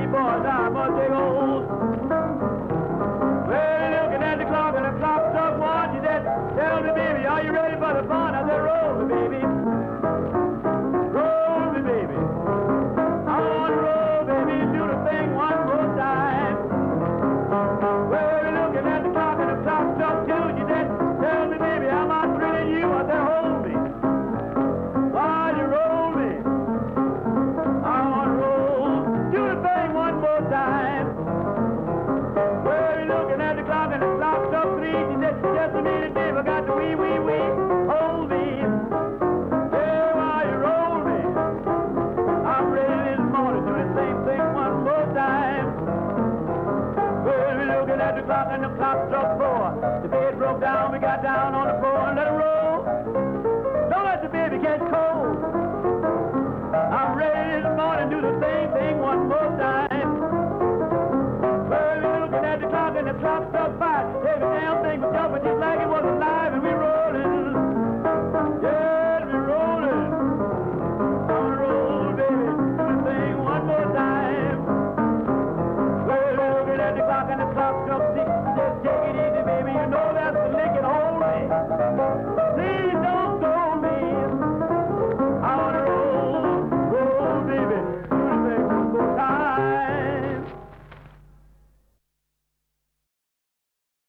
boys, I must take hold. Well, looking at the clock, and the clock struck one. She said, tell me, baby, are you ready for the fun? I said, roll me, baby. Roll me, baby. I want to roll, baby, do the thing one more time. Well, looking at the clock, and the clock struck two. She said, tell me, baby, am I thrilling you? I said, hold me. While you roll me, I want to roll, do the thing one more time. Well, looking at the clock, and the clock struck three. She said, just a minute, babe, I got to wee, hold me. Yeah, while you roll me, I'm ready this morning to do the same thing one more time. Well, we're looking at the clock, and the clock struck four. The bed broke down, we got down on the floor.